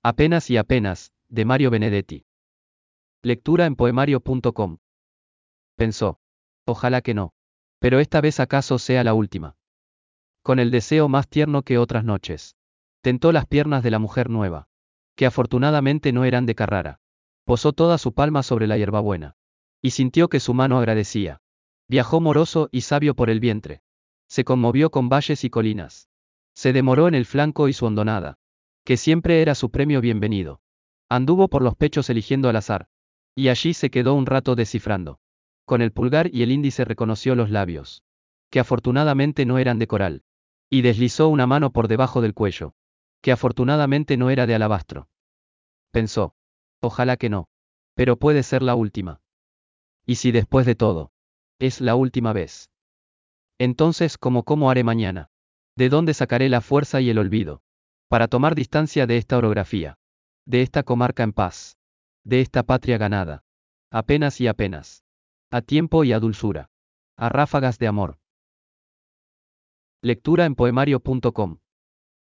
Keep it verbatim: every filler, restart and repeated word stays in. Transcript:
Apenas y apenas, de Mario Benedetti. Lectura en poemario punto com. Pensó. Ojalá que no. Pero esta vez acaso sea la última. Con el deseo más tierno que otras noches. Tentó las piernas de la mujer nueva. Que afortunadamente no eran de Carrara. Posó toda su palma sobre la hierbabuena. Y sintió que su mano agradecía. Viajó moroso y sabio por el vientre. Se conmovió con valles y colinas. Se demoró en el flanco y su hondonada. Que siempre era su premio bienvenido. Anduvo por los pechos eligiendo al azar. Y allí se quedó un rato descifrando. Con el pulgar y el índice reconoció los labios. Que afortunadamente no eran de coral. Y deslizó una mano por debajo del cuello. Que afortunadamente no era de alabastro. Pensó. Ojalá que no. Pero puede ser la última. ¿Y si después de todo? Es la última vez. Entonces, ¿cómo cómo haré mañana? ¿De dónde sacaré la fuerza y el olvido? Para tomar distancia de esta orografía. De esta comarca en paz. De esta patria ganada. Apenas y apenas. A tiempo y a dulzura. A ráfagas de amor. Lectura en poemario punto com.